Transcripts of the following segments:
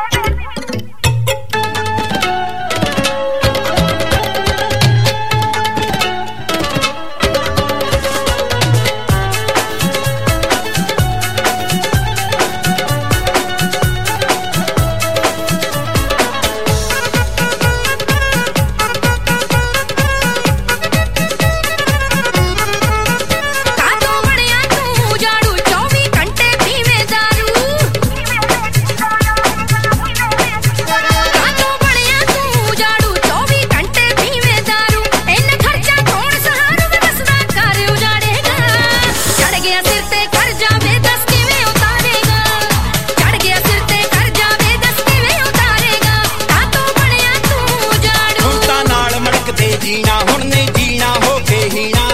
जीना हुण नहीं जीना हो के हीना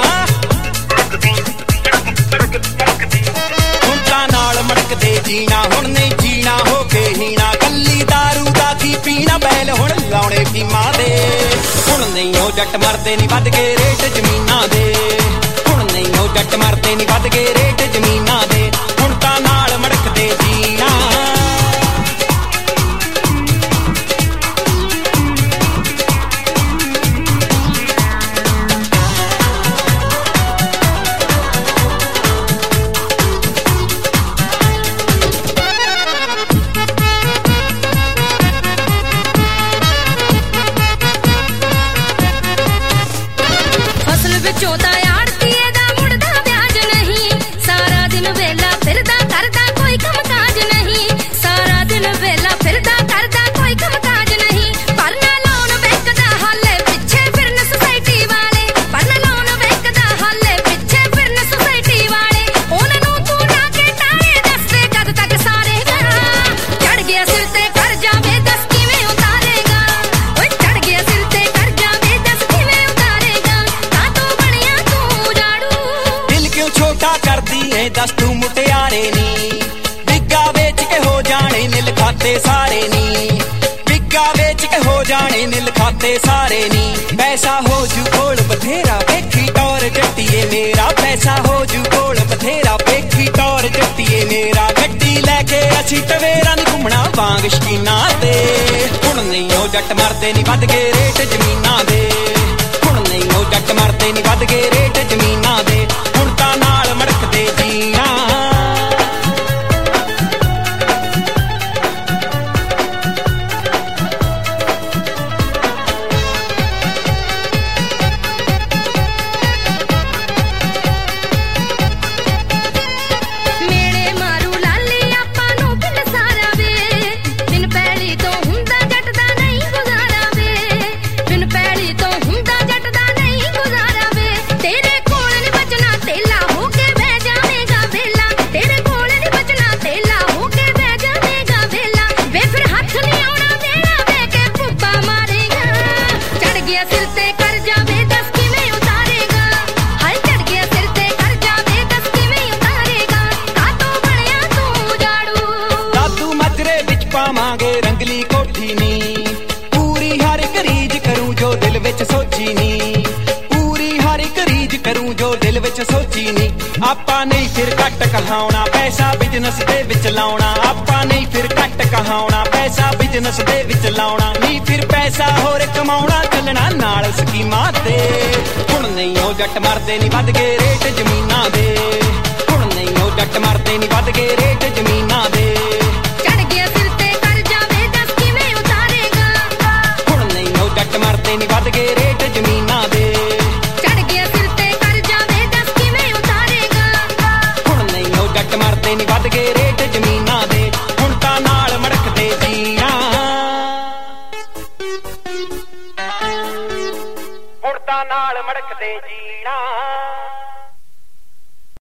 हुण तां नाल मड़कदे जीना हुण नहीं जीना हो के हीना कल्ली दारू दा की पीना बैल हुण लाउणे भीमां दे हुण नहीं ओ जट मरदे नहीं वध के रेट जमीनां दे हुण नहीं ओ जट मरदे नहीं वध के रेट जमीनां दे हुण तां नाल मड़कदे जीना चौथा आड़तीए दा मुड़दा ब्याज नहीं सारा दिन वेला फिरदा करदा कोई कम काज नहीं सारा दिन वेला फिरदा करदा कोई कम काज नहीं परना लोन बैंक दा हाले पिछे फिरन सोसाइटी वाले परना लोन बैंक दा हाले पिछे फिरन सोसाइटी वाले उन्हां नूं तू ना के टारे दसदे कद तक सारेगा चढ़ गया सिर ते कर जावे दस किवें उतारेगा ओए चढ़ गया सिर ते कर जावे दस किवें उतारेगा छोटा कर दी है दस तू मुटियारे नी बिग्गा बेच के हो जाने नील खाते सारे नी बिग्गा बेच के हो जाने नील खाते सारे नी पैसा हो जू कोल बथेरा वेखी टौर जट्टीए मेरा पैसा हो जू कोल बथेरा वेखी टौर जट्टीए मेरा गड्डी लैके असी टवेरा नी घूमना वांग शकीना दे हुण नहीं ओ जट मरदे नी वध के रेट जमीनां दे हुण नहीं ओ जट मरदे नी वध के रेट जमीनां दे हुण तां नाल मड़कदे जीना पावांगे रंगली कोठी नी पूरी हर एक रीज करूं जो दिल विच सोची नी पूरी हर एक रीज करूं जो दिल विच सोची नी आपां नहीं फिर घट कहाउणा पैसा बिजनेस दे विच लाउणा आपां नहीं फिर घट कहाउणा पैसा बिजनेस दे विच लाउणा नहीं फिर पैसा होर कमाउणा चलना नाल स्कीमां ते हुण नहीं ओ जट मरदे नहीं वध के रेट जमीनां दे हुण नहीं ओ जट मरदे नहीं वध के रेट जमीनां दे जट मरदे नहीं वध के रेट जमीनां दे चढ़ गया सिर ते कर जावे दस किवें उतारेगा हुण नहीं ओ जट मरदे नहीं वध के रेट जमीनां दे हुण तां नाल मड़कदे जीना हुण तां नाल मड़कदे जीना।